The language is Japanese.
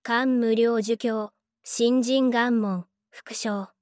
漢無量儒教新人願門副章